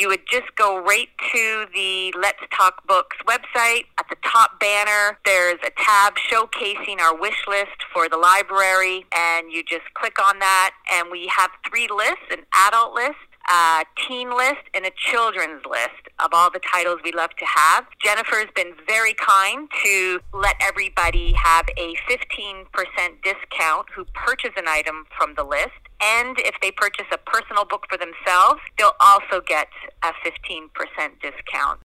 you would just go right to the Let's Talk Books website. At the top banner, there's a tab showcasing our wish list for the library, and you just click on that, and we have 3 lists: an adult list, a teen list, and a children's list of all the titles we love to have. Jennifer's been very kind to let everybody have a 15% discount who purchase an item from the list. And if they purchase a personal book for themselves, they'll also get a 15% discount.